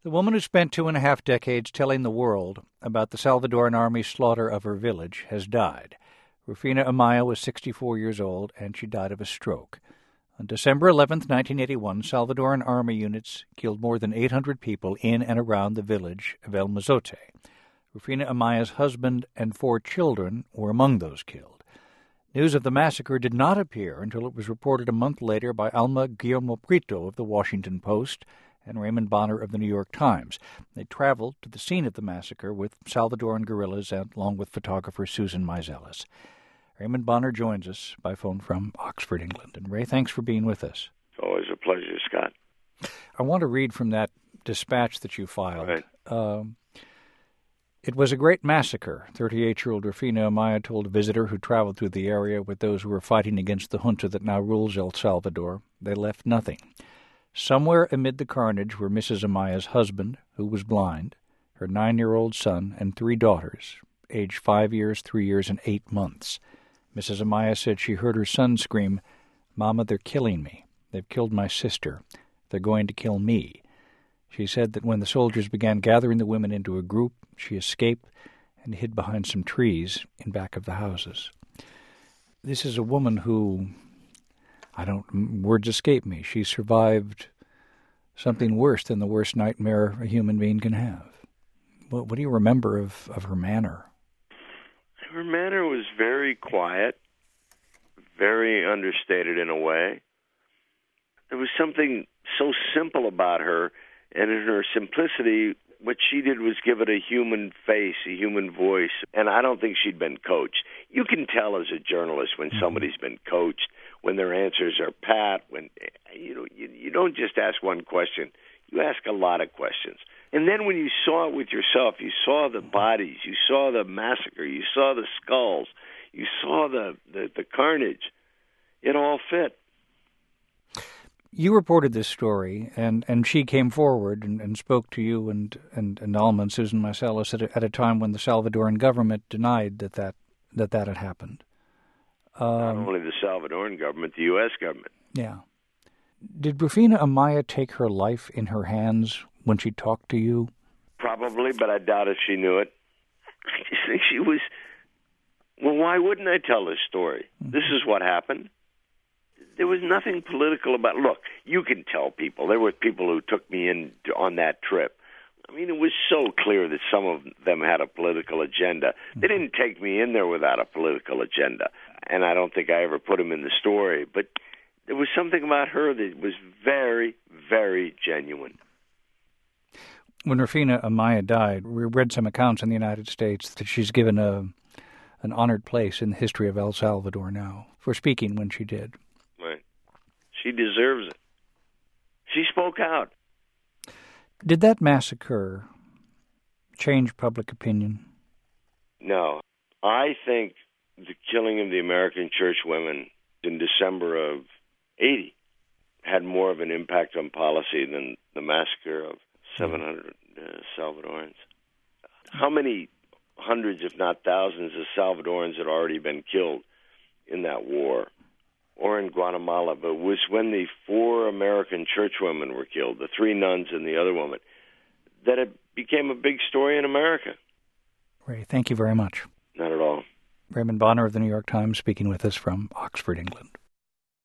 The woman who spent 2.5 decades telling the world about the Salvadoran Army's slaughter of her village has died. Rufina Amaya was 64 years old, and she died of a stroke. On December 11, 1981, Salvadoran Army units killed more than 800 people in and around the village of El Mozote. Rufina Amaya's husband and 4 children were among those killed. News of the massacre did not appear until it was reported a month later by Alma Guillermo Prieto of the Washington Post and Raymond Bonner of the New York Times. They traveled to the scene of the massacre with Salvadoran guerrillas and along with photographer Susan Meiselas. Raymond Bonner joins us by phone from Oxford, England. And Ray, thanks for being with us. It's always a pleasure, Scott. I want to read from that dispatch that you filed. Right. It was a great massacre, 38-year-old Rufina Amaya told a visitor who traveled through the area with those who were fighting against the junta that now rules El Salvador. They left nothing. Somewhere amid the carnage were Mrs. Amaya's husband, who was blind, her 9-year-old son, and 3 daughters, aged 5 years, 3 years, and 8 months. Mrs. Amaya said she heard her son scream, "Mama, they're killing me. They've killed my sister. They're going to kill me." She said that when the soldiers began gathering the women into a group, she escaped and hid behind some trees in back of the houses. This is a woman who, words escape me. She survived something worse than the worst nightmare a human being can have. What do you remember of her manner? Her manner was very quiet, very understated in a way. There was something so simple about her, and in her simplicity, what she did was give it a human face, a human voice, and I don't think she'd been coached. You can tell as a journalist when somebody's been coached, when their answers are pat, when you don't just ask one question, you ask a lot of questions. And then when you saw it with yourself, you saw the bodies, you saw the massacre, you saw the skulls, you saw the carnage. It all fit. You reported this story, and she came forward and spoke to you and Alma and Susan Meiselas at a time when the Salvadoran government denied that had happened. Not only the Salvadoran government, the U.S. government. Yeah. Did Rufina Amaya take her life in her hands when she talked to you? Probably, but I doubt if she knew it. I just think she was... Well, why wouldn't I tell this story? This is what happened. There was nothing political about... Look, you can tell people. There were people who took me in on that trip. I mean, it was so clear that some of them had a political agenda. They didn't take me in there without a political agenda, and I don't think I ever put them in the story. But there was something about her that was very, very genuine. When Rufina Amaya died, we read some accounts in the United States that she's given an honored place in the history of El Salvador now for speaking when she did. Right. She deserves it. She spoke out. Did that massacre change public opinion? No. I think the killing of the American church women in December of 80 had more of an impact on policy than the massacre of 700 Salvadorans. How many hundreds, if not thousands, of Salvadorans had already been killed in that war or in Guatemala? But it was when the 4 American churchwomen were killed, the 3 nuns and the other woman, that it became a big story in America. Ray, thank you very much. Not at all. Raymond Bonner of the New York Times speaking with us from Oxford, England.